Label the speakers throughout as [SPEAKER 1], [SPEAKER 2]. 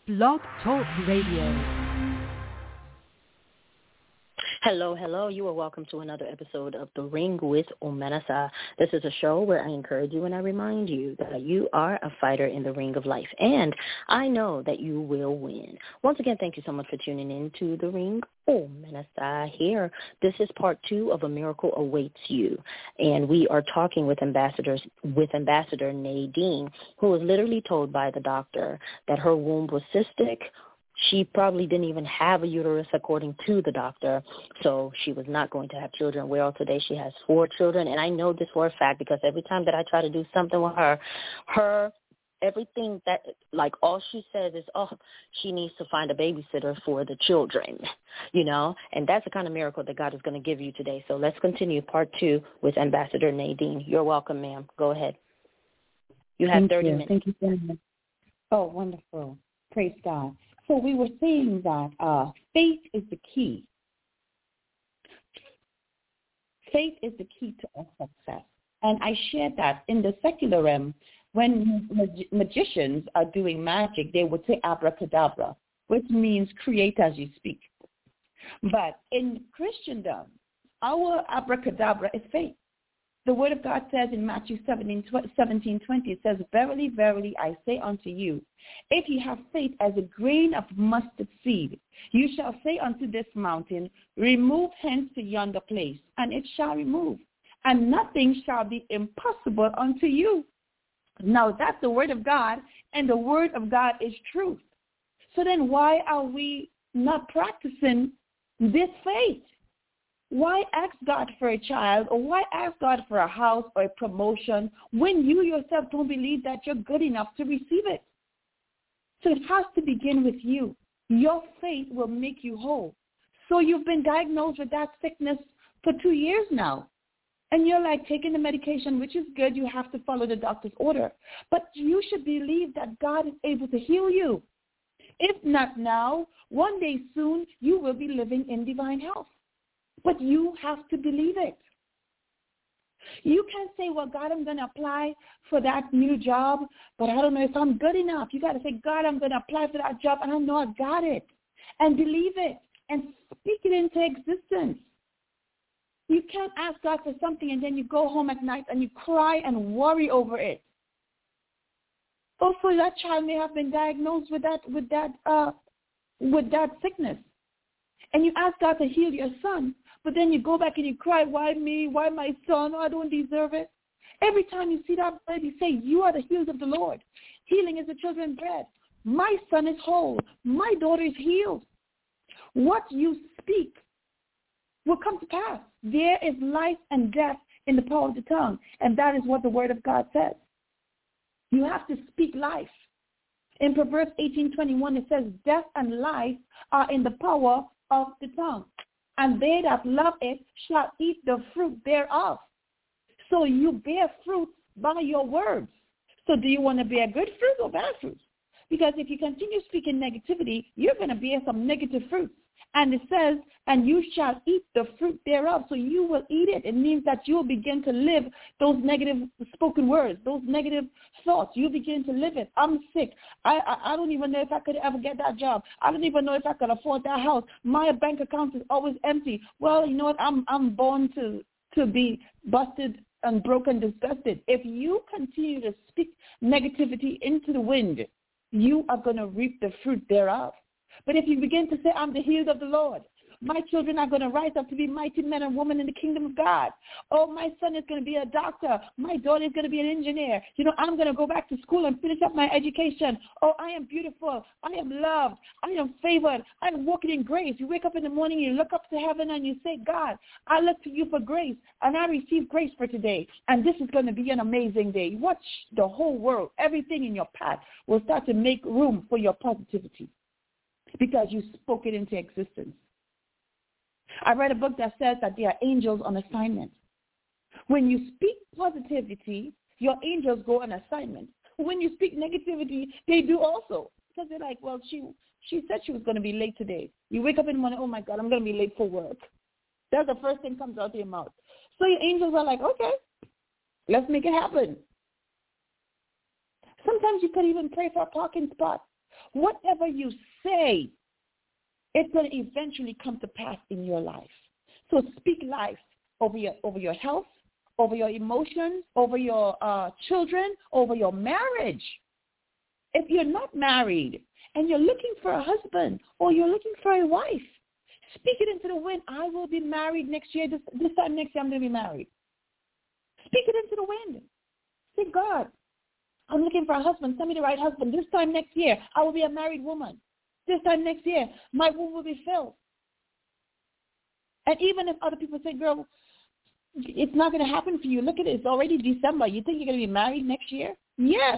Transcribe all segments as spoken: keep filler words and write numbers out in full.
[SPEAKER 1] Blog Talk Radio.
[SPEAKER 2] Hello, hello. You are welcome to another episode of The Ring with Omenasa. This is a show where I encourage you and I remind you that you are a fighter in the ring of life, and I know that you will win. Once again, thank you so much for tuning in to The Ring Omenasa here. This is part two of A Miracle Awaits You, and we are talking with ambassadors with Ambassador Nadine, who was literally told by the doctor that her womb was cystic. She probably didn't even have a uterus according to the doctor, so she was not going to have children. Well, today she has four children, and I know this for a fact because every time that I try to do something with her, her, everything that, like all she says is, oh, she needs to find a babysitter for the children, you know, and that's the kind of miracle that God is going to give you today. So let's continue part two with Ambassador Nadine. You're welcome, ma'am. Go ahead. You have
[SPEAKER 3] Thank
[SPEAKER 2] thirty
[SPEAKER 3] you.
[SPEAKER 2] minutes.
[SPEAKER 3] Thank you very much. Oh, wonderful. Praise God. So we were saying that uh, faith is the key. Faith is the key to our success. And I shared that in the secular realm, when mag- magicians are doing magic, they would say abracadabra, which means create as you speak. But in Christendom, our abracadabra is faith. The word of God says in Matthew seventeen twenty, it says, verily, verily, I say unto you, if you have faith as a grain of mustard seed, you shall say unto this mountain, remove hence to yonder place, and it shall remove, and nothing shall be impossible unto you. Now, that's the word of God, and the word of God is truth. So then why are we not practicing this faith? Why ask God for a child, or why ask God for a house or a promotion when you yourself don't believe that you're good enough to receive it? So it has to begin with you. Your faith will make you whole. So you've been diagnosed with that sickness for two years now. And you're like taking the medication, which is good. You have to follow the doctor's order. But you should believe that God is able to heal you. If not now, one day soon, you will be living in divine health. But you have to believe it. You can't say, well, God, I'm going to apply for that new job, but I don't know if I'm good enough. You got to say, God, I'm going to apply for that job, and I know I got it. And believe it and speak it into existence. You can't ask God for something and then you go home at night and you cry and worry over it. Also, that child may have been diagnosed with that, with that, uh, with that sickness. And you ask God to heal your son, but then you go back and you cry, why me? Why my son? Oh, I don't deserve it. Every time you see that baby, say, you are the healed of the Lord. Healing is the children's bread. My son is whole. My daughter is healed. What you speak will come to pass. There is life and death in the power of the tongue, and that is what the word of God says. You have to speak life. In Proverbs eighteen twenty-one, it says, death and life are in the power of the tongue, and they that love it shall eat the fruit thereof. So you bear fruit by your words. So do you want to bear good fruit or bad fruit? Because if you continue speaking negativity, you're going to bear some negative fruit. And it says, and you shall eat the fruit thereof. So you will eat it. It means that you will begin to live those negative spoken words, those negative thoughts. You begin to live it. I'm sick. I, I I don't even know if I could ever get that job. I don't even know if I could afford that house. My bank account is always empty. Well, you know what? I'm I'm born to to be busted and broken, disgusted. If you continue to speak negativity into the wind, you are going to reap the fruit thereof. But if you begin to say, I'm the healed of the Lord, my children are going to rise up to be mighty men and women in the kingdom of God. Oh, my son is going to be a doctor. My daughter is going to be an engineer. You know, I'm going to go back to school and finish up my education. Oh, I am beautiful. I am loved. I am favored. I am walking in grace. You wake up in the morning, you look up to heaven, and you say, God, I look to you for grace, and I receive grace for today. And this is going to be an amazing day. Watch the whole world, everything in your path will start to make room for your positivity, because you spoke it into existence. I read a book that says that there are angels on assignment. When you speak positivity, your angels go on assignment. When you speak negativity, they do also. Because they're like, well, she she said she was going to be late today. You wake up in the morning, oh, my God, I'm going to be late for work. That's the first thing comes out of your mouth. So your angels are like, okay, let's make it happen. Sometimes you could even pray for a parking spot. Whatever you say, it's going to eventually come to pass in your life. So speak life over your over your health, over your emotions, over your uh, children, over your marriage. If you're not married and you're looking for a husband or you're looking for a wife, speak it into the wind. I will be married next year. This, this time next year I'm going to be married. Speak it into the wind. Say, God, I'm looking for a husband. Send me the right husband. This time next year I will be a married woman. This time next year my womb will be filled. And even if other people say, girl, it's not going to happen for you. Look at it. It's already December. You think you're going to be married next year? Yes.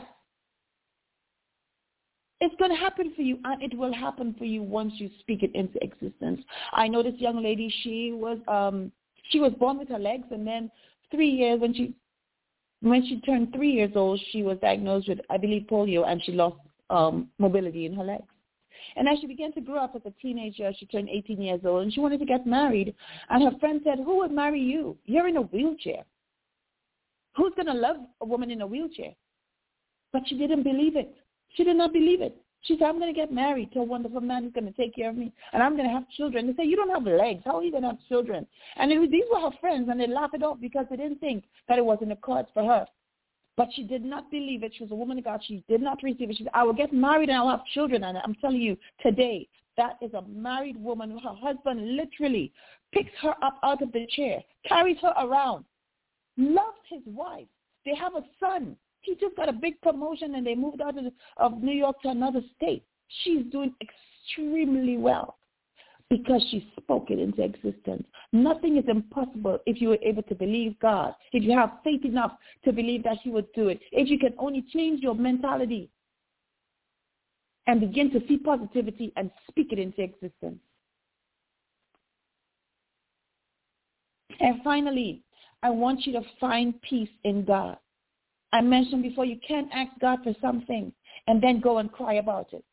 [SPEAKER 3] It's going to happen for you, and it will happen for you once you speak it into existence. I know this young lady, she was um, she was born with her legs, and then three years, when she when she turned three years old, she was diagnosed with, I believe, polio, and she lost um, mobility in her legs. And as she began to grow up as a teenager, she turned eighteen years old, and she wanted to get married. And her friend said, who would marry you? You're in a wheelchair. Who's going to love a woman in a wheelchair? But she didn't believe it. She did not believe it. She said, I'm going to get married to a wonderful man who's going to take care of me, and I'm going to have children. They say, you don't have legs. How are you going to have children? And it was, these were her friends, and they laughed it off because they didn't think that it was in the cards for her. But she did not believe it. She was a woman of God. She did not receive it. She said, I will get married and I'll have children. And I'm telling you, today, that is a married woman. Her husband literally picks her up out of the chair, carries her around, loves his wife. They have a son. He just got a big promotion, and they moved out of, of New York to another state. She's doing extremely well because she spoke it into existence. Nothing is impossible if you were able to believe God, if you have faith enough to believe that he would do it, if you can only change your mentality and begin to see positivity and speak it into existence. And finally, I want you to find peace in God. I mentioned before, you can't ask God for something and then go and cry about it.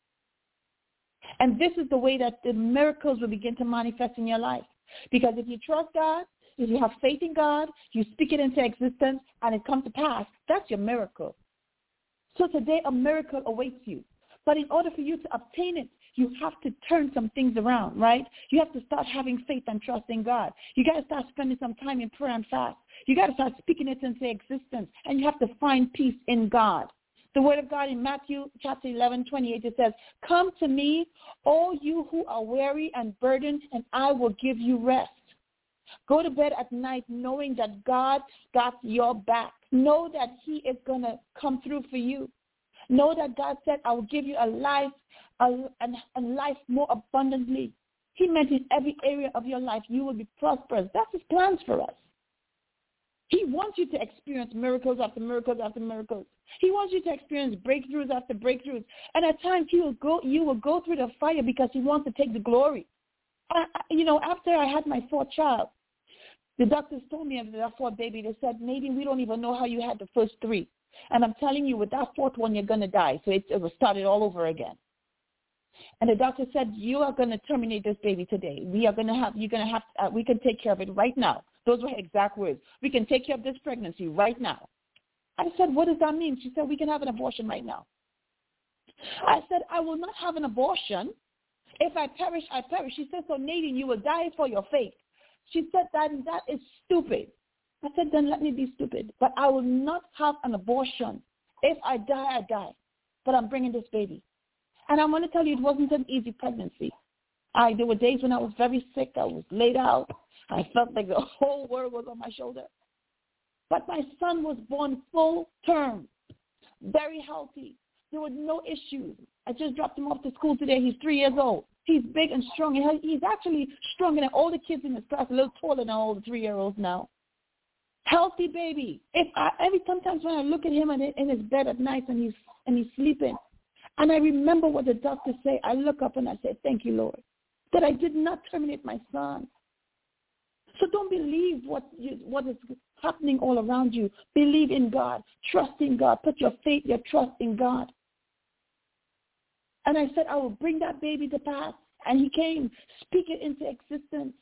[SPEAKER 3] And this is the way that the miracles will begin to manifest in your life. Because if you trust God, if you have faith in God, you speak it into existence, and it comes to pass, that's your miracle. So today a miracle awaits you. But in order for you to obtain it, you have to turn some things around, right? You have to start having faith and trust in God. You got to start spending some time in prayer and fast. You got to start speaking it into existence, and you have to find peace in God. The word of God in Matthew chapter eleven, twenty-eight, it says, come to me, all you who are weary and burdened, and I will give you rest. Go to bed at night knowing that God got your back. Know that he is going to come through for you. Know that God said, I will give you a life, a, a life more abundantly. He meant in every area of your life you will be prosperous. That's his plans for us. He wants you to experience miracles after miracles after miracles. He wants you to experience breakthroughs after breakthroughs. And at times he will go, you will go through the fire because he wants to take the glory. I, I, you know, after I had my fourth child, the doctors told me after that fourth baby, they said, maybe we don't even know how you had the first three. And I'm telling you, with that fourth one, you're going to die. So it, it was started all over again. And the doctor said, you are going to terminate this baby today. We are going to have, you're going to have, uh, we can take care of it right now. Those were her exact words. We can take care of this pregnancy right now. I said, what does that mean? She said, we can have an abortion right now. I said, I will not have an abortion. If I perish, I perish. She said, so Nadine, you will die for your faith. She said, that that is stupid. I said, then let me be stupid. But I will not have an abortion. If I die, I die. But I'm bringing this baby. And I'm going to tell you, it wasn't an easy pregnancy. I, there were days when I was very sick. I was laid out. I felt like the whole world was on my shoulder. But my son was born full term, very healthy. There were no issues. I just dropped him off to school today. He's three years old. He's big and strong. He's actually stronger than all the kids in his class, a little taller than all the three-year-olds now. Healthy baby. If I, every sometimes when I look at him in, in his bed at night and he's and he's sleeping, and I remember what the doctors say, I look up and I say, thank you, Lord, that I did not terminate my son. So don't believe what you, what is happening all around you. Believe in God. Trust in God. Put your faith, your trust in God. And I said, I will bring that baby to pass. And he came. Speak it into existence.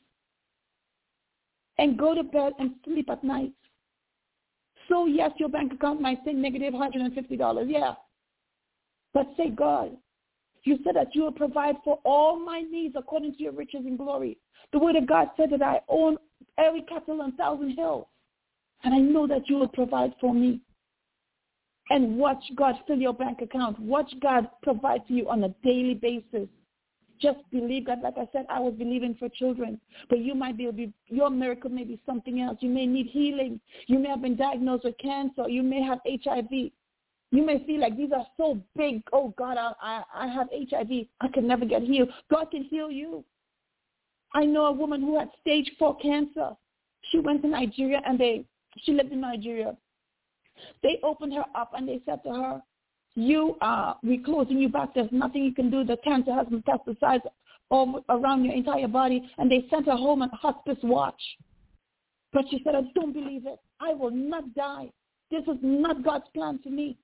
[SPEAKER 3] And go to bed and sleep at night. So, yes, your bank account might say negative one hundred fifty dollars. Yeah. But say, God, You said that you will provide for all my needs according to your riches and glory. The word of God said that I own every cattle on thousand hills. And I know that you will provide for me. And watch God fill your bank account. Watch God provide to you on a daily basis. Just believe God. Like I said, I was believing for children. But you might be, your miracle may be something else. You may need healing. You may have been diagnosed with cancer. You may have H I V. You may feel like these are so big. Oh, God, I, I, I have H I V. I can never get healed. God can heal you. I know a woman who had stage four cancer. She went to Nigeria, and they she lived in Nigeria. They opened her up, and they said to her, you are, we're closing you back. There's nothing you can do. The cancer has metastasized all around your entire body. And they sent her home on hospice watch. But she said, I don't believe it. I will not die. This is not God's plan for me.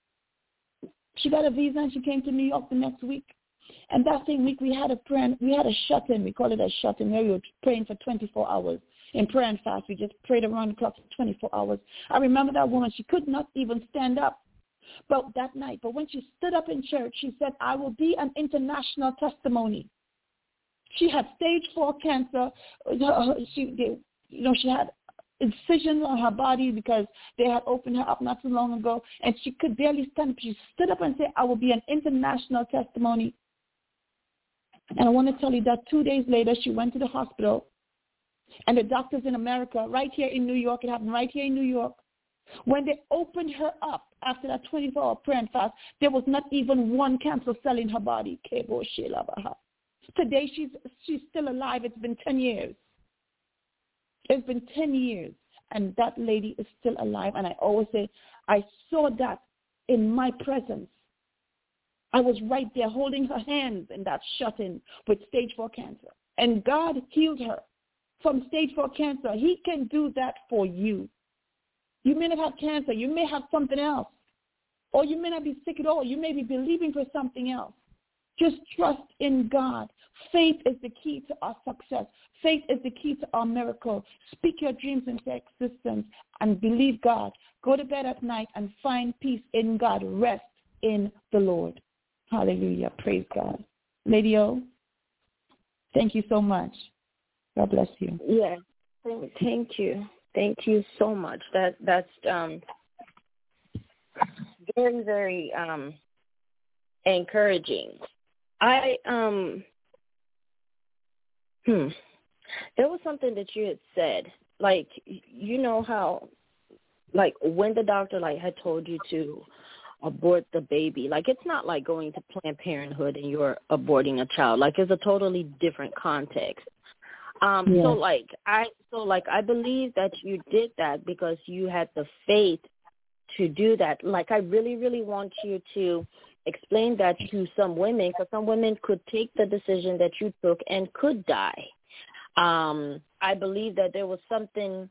[SPEAKER 3] She got a visa, and she came to New York the next week. And that same week, we had a prayer, we had a shut-in. We call it a shut-in, where we were praying for twenty-four hours. In prayer and fast, we just prayed around the clock for twenty-four hours. I remember that woman, she could not even stand up. But that night, but when she stood up in church, she said, I will be an international testimony. She had stage four cancer. She, they, you know, she had incisions on her body because they had opened her up not too long ago, and she could barely stand up. She stood up and said, I will be an international testimony. And I want to tell you that two days later, she went to the hospital, and the doctors in America, right here in New York, it happened right here in New York, when they opened her up after that twenty-four hour prayer and fast, there was not even one cancer cell in her body. Today, she's she's still alive. It's been ten years. It's been ten years, and that lady is still alive. And I always say, I saw that in my presence. I was right there holding her hands in that shut-in with stage four cancer. And God healed her from stage four cancer. He can do that for you. You may not have cancer. You may have something else. Or you may not be sick at all. You may be believing for something else. Just trust in God. Faith is the key to our success. Faith is the key to our miracle. Speak your dreams into existence and believe God. Go to bed at night and find peace in God. Rest in the Lord. Hallelujah. Praise God. Lady O, thank you so much. God bless you.
[SPEAKER 2] Yeah. Thank you. Thank you so much. That that's um, very, very um, encouraging. I um, hmm, there was something that you had said, like you know how, like when the doctor like had told you to abort the baby, like it's not like going to Planned Parenthood and you're aborting a child. Like it's a totally different context. Um,
[SPEAKER 3] yes.
[SPEAKER 2] So like I, so like I believe that you did that because you had the faith to do that. Like I really, really want you to explain that to some women, because some women could take the decision that you took and could die. Um, I believe that there was something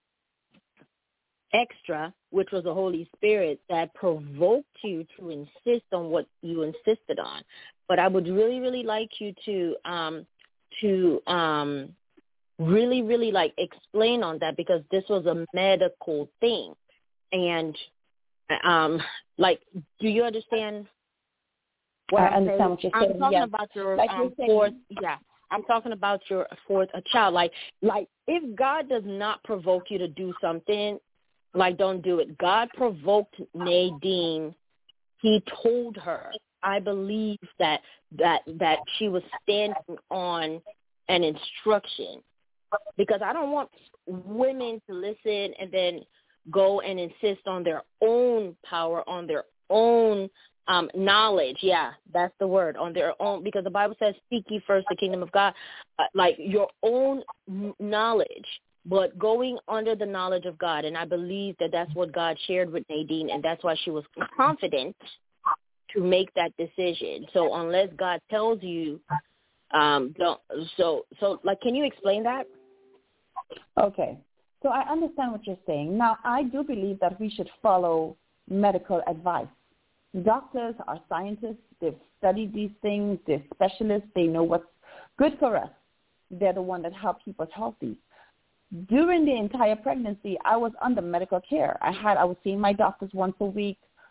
[SPEAKER 2] extra, which was the Holy Spirit, that provoked you to insist on what you insisted on. But I would really, really like you to um, to um, really, really like explain on that, because this was a medical thing. And um, like, do you understand what
[SPEAKER 3] I
[SPEAKER 2] I'm
[SPEAKER 3] understand
[SPEAKER 2] saying?
[SPEAKER 3] what you're
[SPEAKER 2] I'm
[SPEAKER 3] saying.
[SPEAKER 2] talking
[SPEAKER 3] Yes.
[SPEAKER 2] about your
[SPEAKER 3] Like
[SPEAKER 2] um,
[SPEAKER 3] you're
[SPEAKER 2] fourth,
[SPEAKER 3] saying.
[SPEAKER 2] yeah. I'm talking about your fourth a child. Like, like if God does not provoke you to do something, like don't do it. God provoked Nadine. He told her. I believe that that that she was standing on an instruction, because I don't want women to listen and then go and insist on their own power, on their own um, knowledge. Yeah, that's the word, on their own, because the Bible says, seek ye first the kingdom of God, uh, like your own knowledge, but going under the knowledge of God. And I believe that that's what God shared with Nadine, and that's why she was confident to make that decision. So unless God tells you, um, don't, so, so like, can you explain that?
[SPEAKER 3] Okay. So I understand what you're saying. Now, I do believe that we should follow medical advice. Doctors are scientists. They've studied these things. They're specialists. They know what's good for us. They're the one that help keep us healthy. During the entire pregnancy, I was under medical care. I had I was seeing my doctors once a week.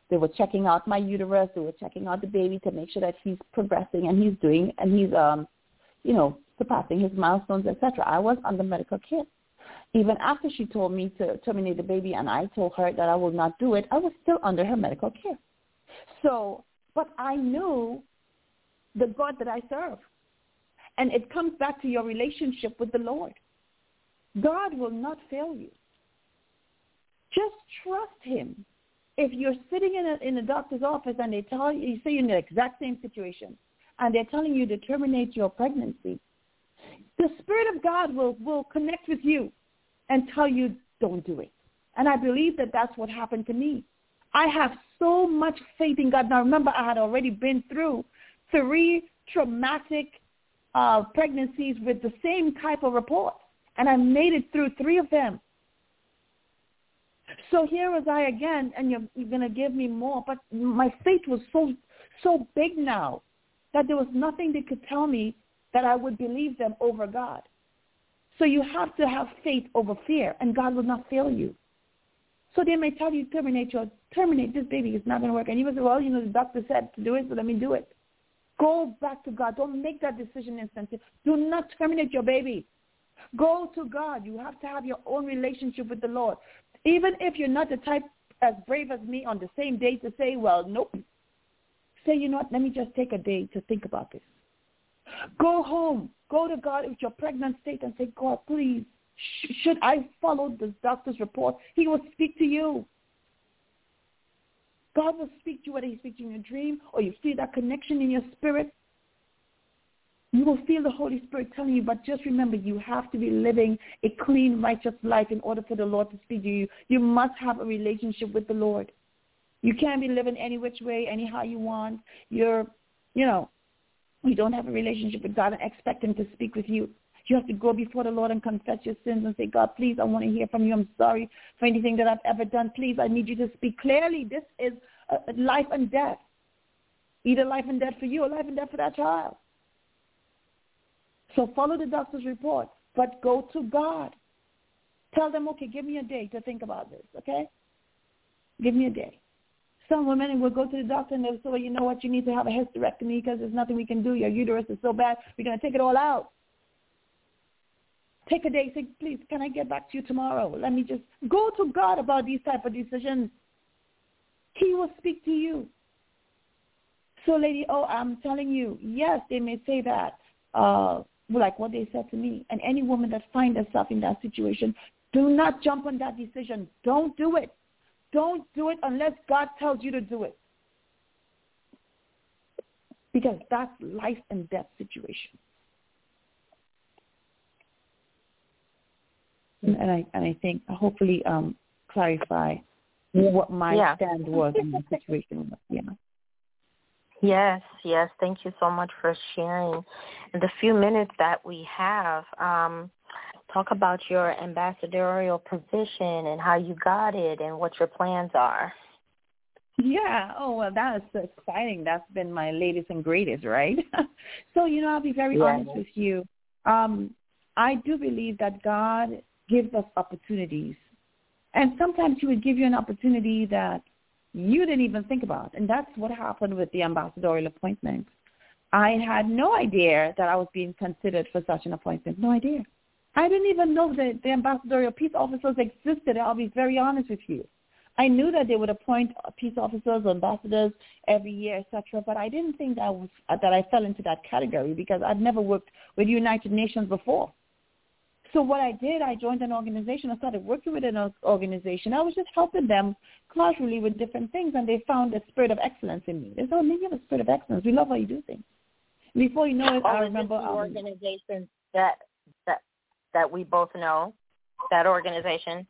[SPEAKER 3] They were checking out my uterus. They were checking out the baby to make sure that he's progressing and he's doing, and he's, um, you know, surpassing his milestones, et cetera. I was under medical care. Even after she told me to terminate the baby and I told her that I will not do it, I was still under her medical care. So, but I knew the God that I serve. And it comes back to your relationship with the Lord. God will not fail you. Just trust him. If you're sitting in a, in a doctor's office and they tell you, you say you're in the exact same situation, and they're telling you to terminate your pregnancy, the Spirit of God will, will connect with you and tell you, don't do it. And I believe that that's what happened to me. I have so much faith in God. Now, remember, I had already been through three traumatic uh, pregnancies with the same type of report, and I made it through three of them. So here was I again, and you're, you're going to give me more, but my faith was so so big now that there was nothing they could tell me that I would believe them over God. So you have to have faith over fear, and God will not fail you. So they may tell you, terminate your, terminate this baby, it's not going to work. And you will say, well, you know, the doctor said to do it, so let me do it. Go back to God. Don't make that decision instantly. Do not terminate your baby. Go to God. You have to have your own relationship with the Lord. Even if you're not the type as brave as me on the same day to say, well, nope. Say, you know what, let me just take a day to think about this. Go home. Go to God with your pregnant state and say, God, please, sh- should I follow the doctor's report? He will speak to you. God will speak to you, whether he speaks in your dream or you feel that connection in your spirit. You will feel the Holy Spirit telling you, but just remember, you have to be living a clean, righteous life in order for the Lord to speak to you. You must have a relationship with the Lord. You can't be living any which way, anyhow you want. You're, you know, you don't have a relationship with God and expect him to speak with you. You have to go before the Lord and confess your sins and say, God, please, I want to hear from you. I'm sorry for anything that I've ever done. Please, I need you to speak clearly. This is a life and death. Either life and death for you or life and death for that child. So follow the doctor's report, but go to God. Tell them, okay, give me a day to think about this, okay? Give me a day. Some women will go to the doctor and they'll say, well, you know what, you need to have a hysterectomy because there's nothing we can do. Your uterus is so bad, we're going to take it all out. Take a day, say, please, can I get back to you tomorrow? Let me just go to God about these type of decisions. He will speak to you. So, lady, oh, I'm telling you, yes, they may say that, uh, like what they said to me. And any woman that finds herself in that situation, do not jump on that decision. Don't do it. Don't do it unless God tells you to do it. Because that's life and death situation. And I and I think hopefully um, clarify what my
[SPEAKER 2] yeah.
[SPEAKER 3] stand was in the situation. Yeah.
[SPEAKER 2] Yes, yes. Thank you so much for sharing. In the few minutes that we have, um, talk about your ambassadorial position and how you got it and what your plans are.
[SPEAKER 3] Yeah. Oh, well, that is so exciting. That's been my latest and greatest, right? So, you know, I'll be very
[SPEAKER 2] yeah.
[SPEAKER 3] honest with you. Um, I do believe that God gives us opportunities. And sometimes he would give you an opportunity that you didn't even think about. And that's what happened with the ambassadorial appointment. I had no idea that I was being considered for such an appointment. No idea. I didn't even know that the ambassadorial peace officers existed. I'll be very honest with you. I knew that they would appoint peace officers, ambassadors every year, et cetera, but I didn't think that I was that I fell into that category because I'd never worked with United Nations before. So what I did, I joined an organization. I started working with an organization. I was just helping them casually with different things, and they found a spirit of excellence in me. They said, oh, you have a spirit of excellence. We love how you do things. Before you know it,
[SPEAKER 2] oh,
[SPEAKER 3] I
[SPEAKER 2] is
[SPEAKER 3] remember...
[SPEAKER 2] This the
[SPEAKER 3] um,
[SPEAKER 2] organization that, that, that we both know, that organization?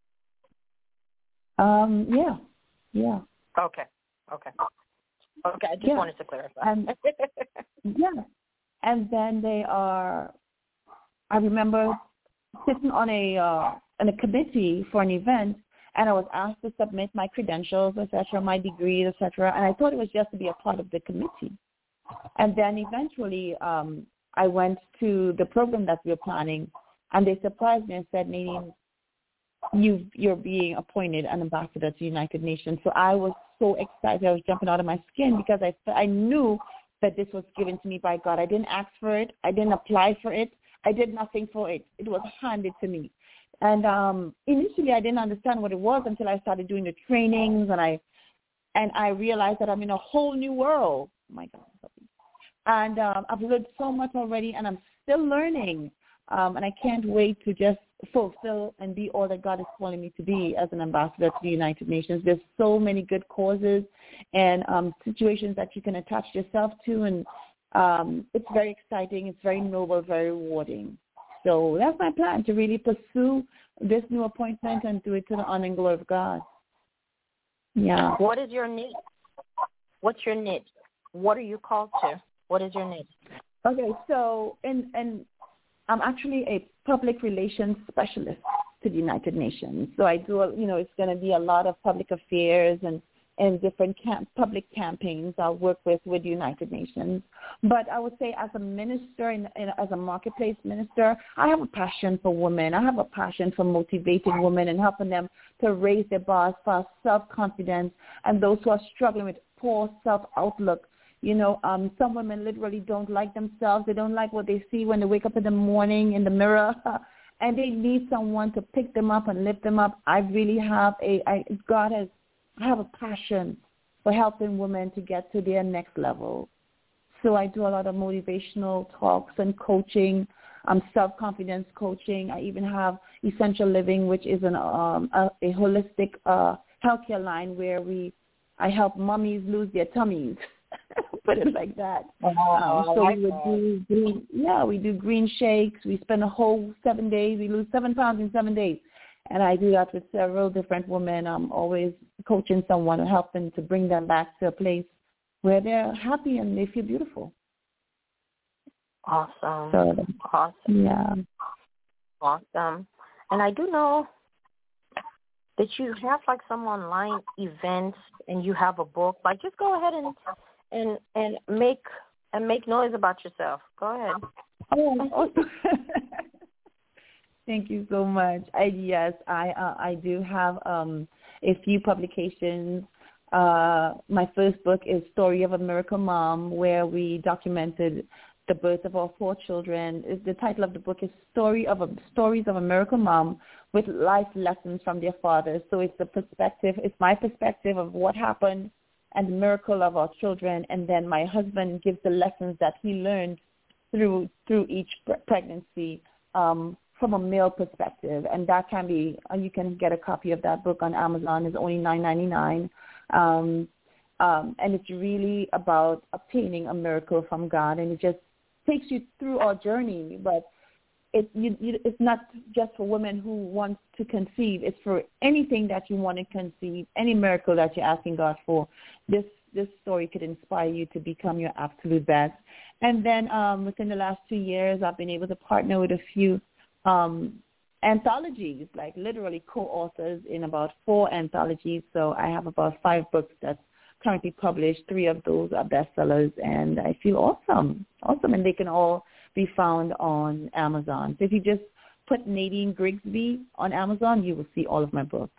[SPEAKER 3] Um, yeah, yeah.
[SPEAKER 2] Okay, okay. Okay, I just
[SPEAKER 3] yeah.
[SPEAKER 2] wanted to clarify.
[SPEAKER 3] And, yeah, and then they are, I remember sitting on a, uh, on a committee for an event, and I was asked to submit my credentials, et cetera, my degree, et cetera, and I thought it was just to be a part of the committee. And then eventually um, I went to the program that we were planning, and they surprised me and said, Nadine, you, you're being appointed an ambassador to the United Nations. So I was so excited. I was jumping out of my skin because I, I knew that this was given to me by God. I didn't ask for it. I didn't apply for it. I did nothing for it. It was handed to me. And um, initially, I didn't understand what it was until I started doing the trainings, and I and I realized that I'm in a whole new world. Oh my God. And um, I've learned so much already, and I'm still learning. Um, and I can't wait to just fulfill and be all that God is calling me to be as an ambassador to the United Nations. There's so many good causes and um, situations that you can attach yourself to, and um, it's very exciting. It's very noble, very rewarding. So that's my plan, to really pursue this new appointment and do it to the honor and glory of God. Yeah.
[SPEAKER 2] What is your niche? What's your niche? What are you called to? What is your niche?
[SPEAKER 3] Okay, so in, in I'm actually a public relations specialist to the United Nations. So I do, you know, it's going to be a lot of public affairs and, and different camp, public campaigns I'll work with with the United Nations. But I would say as a minister, and as a marketplace minister, I have a passion for women. I have a passion for motivating women and helping them to raise their bars for self-confidence, and those who are struggling with poor self-outlook. You know, um, some women literally don't like themselves. They don't like what they see when they wake up in the morning in the mirror, and they need someone to pick them up and lift them up. I really have a, I, God has, I have a passion for helping women to get to their next level. So I do a lot of motivational talks and coaching, um, self-confidence coaching. I even have Essential Living, which is an um, a, a holistic uh, healthcare line where we, I help mummies lose their tummies. Put it like that.
[SPEAKER 2] Oh,
[SPEAKER 3] um, so
[SPEAKER 2] like
[SPEAKER 3] we would
[SPEAKER 2] that.
[SPEAKER 3] do green, yeah, we do green shakes. We spend a whole seven days. We lose seven pounds in seven days, and I do that with several different women. I'm always coaching someone and helping to bring them back to a place where they're happy and they feel beautiful.
[SPEAKER 2] Awesome.
[SPEAKER 3] So,
[SPEAKER 2] awesome.
[SPEAKER 3] Yeah.
[SPEAKER 2] Awesome. And I do know that you have like some online events and you have a book. Like, just go ahead and and and make and make noise about yourself. Go ahead.
[SPEAKER 3] Oh, thank you so much. I, yes, I uh, I do have um, a few publications. Uh, my first book is Story of a Miracle Mom, where we documented the birth of our four children. The title of the book is Story of a, Stories of a Miracle Mom with Life Lessons from Their Fathers. So it's the perspective, it's my perspective of what happened and the miracle of our children, and then my husband gives the lessons that he learned through through each pregnancy um, from a male perspective. And that can be, you can get a copy of that book on Amazon. It's only nine ninety-nine. Um, um, and it's really about obtaining a miracle from God, and it just takes you through our journey. But it, you, you, it's not just for women who want to conceive. It's for anything that you want to conceive, any miracle that you're asking God for. This this story could inspire you to become your absolute best. And then um, within the last two years, I've been able to partner with a few um, anthologies, like literally co-authors in about four anthologies. So I have about five books that's currently published. Three of those are bestsellers, and I feel awesome, awesome. And they can all be found on Amazon. So if you just put Nadine Grigsby on Amazon, you will see all of my books.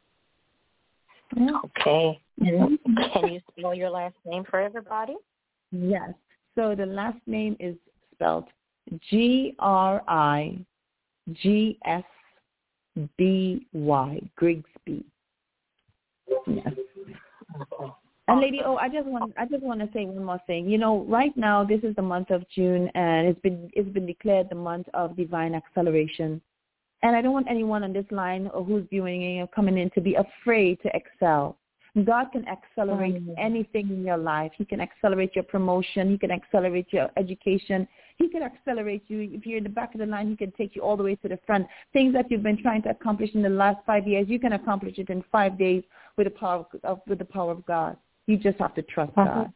[SPEAKER 2] Yeah. Okay. And can you spell your last name for everybody?
[SPEAKER 3] Yes. So the last name is spelled G R I G S B Y, Grigsby. Yes.
[SPEAKER 2] Okay.
[SPEAKER 3] And Lady O, I just want I just want to say one more thing. You know, right now this is the month of June, and it's been it's been declared the month of divine acceleration. And I don't want anyone on this line or who's viewing or coming in to be afraid to excel. God can accelerate mm-hmm. anything in your life. He can accelerate your promotion. He can accelerate your education. He can accelerate you. If you're in the back of the line, he can take you all the way to the front. Things that you've been trying to accomplish in the last five years, you can accomplish it in five days with the power of, with the power of God. You just have to trust God.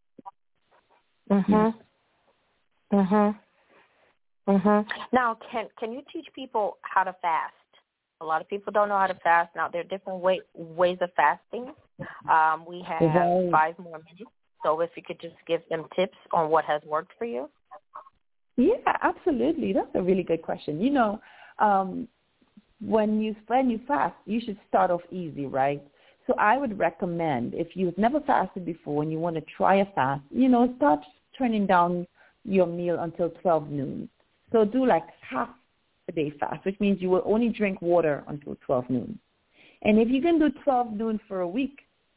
[SPEAKER 2] Mhm. Mhm. Mhm. Now, can can you teach people how to fast? A lot of people don't know how to fast. Now, there are different way, ways of fasting. Um, we have
[SPEAKER 3] Right.
[SPEAKER 2] five more minutes, so if you could just give them tips on what has worked for you.
[SPEAKER 3] Yeah, absolutely. That's a really good question. You know, um, when you when you fast, you should start off easy, right? So I would recommend, if you've never fasted before and you want to try a fast, you know, start turning down your meal until twelve noon. So do like half a day fast, which means you will only drink water until twelve noon. And if you can do twelve noon for a week,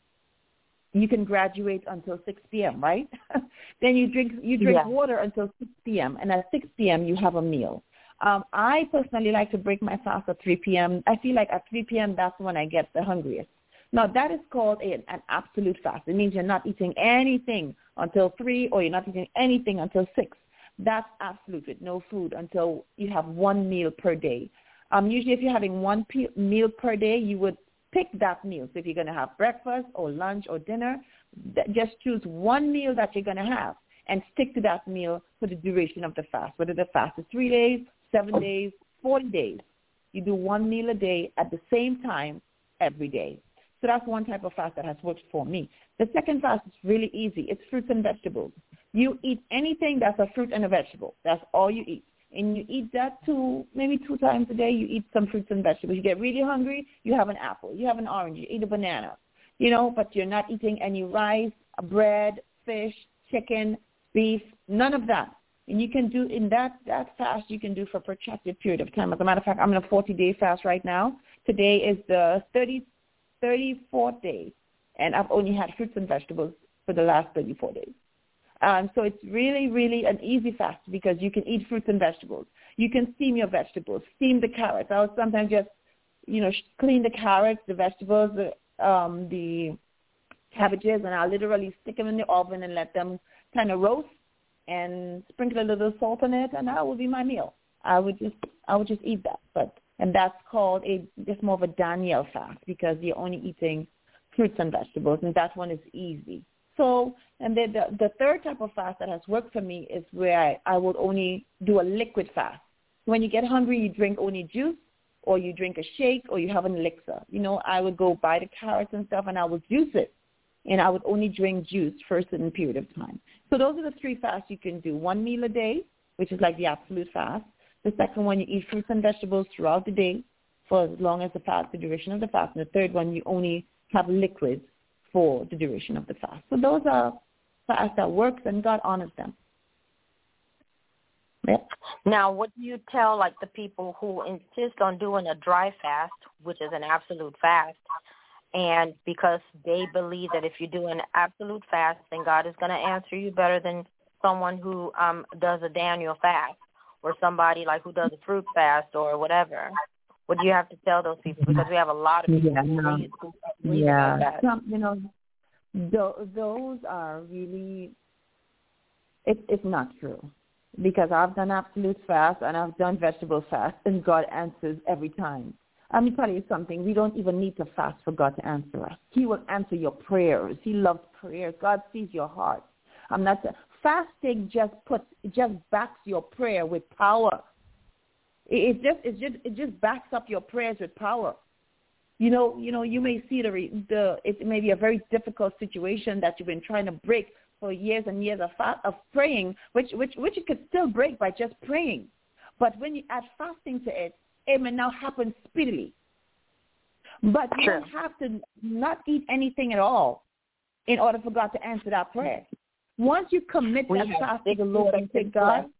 [SPEAKER 3] you can graduate until six p.m., right? Then you drink you drink yeah. water until six p.m., and at six p.m. you have a meal. Um, I personally like to break my fast at three p.m. I feel like at three p.m. that's when I get the hungriest. Now, that is called a, an absolute fast. It means you're not eating anything until three, or you're not eating anything until six. That's absolute, with no food until you have one meal per day. Um, usually if you're having one pe- meal per day, you would pick that meal. So if you're going to have breakfast or lunch or dinner, th- just choose one meal that you're going to have and stick to that meal for the duration of the fast, whether the fast is three days, seven days, forty days. You do one meal a day at the same time every day. So that's one type of fast that has worked for me. The second fast is really easy. It's fruits and vegetables. You eat anything that's a fruit and a vegetable. That's all you eat. And you eat that two, maybe two times a day. You eat some fruits and vegetables. You get really hungry, you have an apple. You have an orange. You eat a banana. You know, but you're not eating any rice, bread, fish, chicken, beef, none of that. And you can do in that, that fast you can do for a protracted period of time. As a matter of fact, I'm in a forty-day fast right now. Today is the thirty-fourth day, and I've only had fruits and vegetables for the last thirty-four days. Um, so it's really, really an easy fast because you can eat fruits and vegetables. You can steam your vegetables, steam the carrots. I would sometimes just, you know, clean the carrots, the vegetables, the, um, the cabbages, and I'll literally stick them in the oven and let them kind of roast and sprinkle a little salt on it, and that will be my meal. I would just, I would just eat that. But and that's called a just more of a Daniel fast because you're only eating fruits and vegetables, and that one is easy. So, and then the, the third type of fast that has worked for me is where I, I will only do a liquid fast. When you get hungry, you drink only juice, or you drink a shake, or you have an elixir. You know, I would go buy the carrots and stuff, and I would juice it, and I would only drink juice for a certain period of time. So those are the three fasts you can do. One meal a day, which is like the absolute fast. The second one, you eat fruits and vegetables throughout the day for as long as the fast, the duration of the fast. And the third one, you only have liquids for the duration of the fast. So those are fasts that works, and God honors them. Yep.
[SPEAKER 2] Now, what do you tell, like, the people who insist on doing a dry fast, which is an absolute fast, and because they believe that if you do an absolute fast, then God is going to answer you better than someone who um, does a Daniel fast, or somebody like who does a fruit fast or whatever? What do you have to tell those people? Because we have a lot of people
[SPEAKER 3] yeah,
[SPEAKER 2] who
[SPEAKER 3] no.
[SPEAKER 2] believe, who believe
[SPEAKER 3] yeah.
[SPEAKER 2] like that.
[SPEAKER 3] Some, you know, th- those are really, it, it's not true. Because I've done absolute fast and I've done vegetable fast, and God answers every time. Let me tell you something. We don't even need to fast for God to answer us. He will answer your prayers. He loves prayers. God sees your heart. I'm not fasting. Just puts it just backs your prayer with power. It, it just it just it just backs up your prayers with power. You know, you know, you may see the the it may be a very difficult situation that you've been trying to break for years and years of fa- of praying, which which which you could still break by just praying. But when you add fasting to it, it may now happen speedily. But you
[SPEAKER 2] sure.
[SPEAKER 3] don't have to not eat anything at all in order for God to answer that prayer. Once you commit
[SPEAKER 2] we
[SPEAKER 3] that fast to the Lord and say, God,
[SPEAKER 2] left.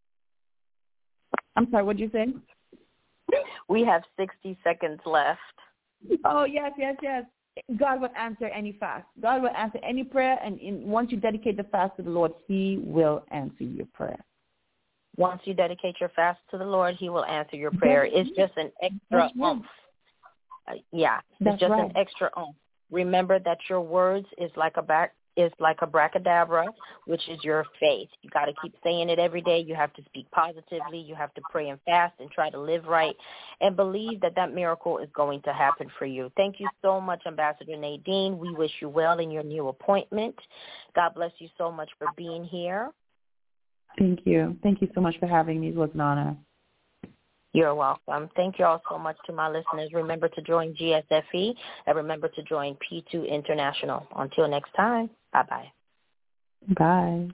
[SPEAKER 3] I'm sorry, what did you say?
[SPEAKER 2] We have sixty seconds left.
[SPEAKER 3] Oh, yes, yes, yes. God will answer any fast. God will answer any prayer, and in, once you dedicate the fast to the Lord, He will answer your prayer.
[SPEAKER 2] Once you dedicate your fast to the Lord, He will answer your prayer. It's just an extra
[SPEAKER 3] That's right.
[SPEAKER 2] oomph. Uh, yeah,
[SPEAKER 3] That's
[SPEAKER 2] it's just
[SPEAKER 3] right.
[SPEAKER 2] an extra oomph. Remember that your words is like a back is like a bracadabra, which is your faith. You got to keep saying it every day. You have to speak positively. You have to pray and fast and try to live right and believe that that miracle is going to happen for you. Thank you so much, Ambassador Nadine. We wish you well in your new appointment. God bless you so much for being here.
[SPEAKER 3] Thank you. Thank you so much for having me. It was an honor.
[SPEAKER 2] You're welcome. Thank you all so much to my listeners. Remember to join G S F E and remember to join P two International. Until next time, bye-bye.
[SPEAKER 3] Bye.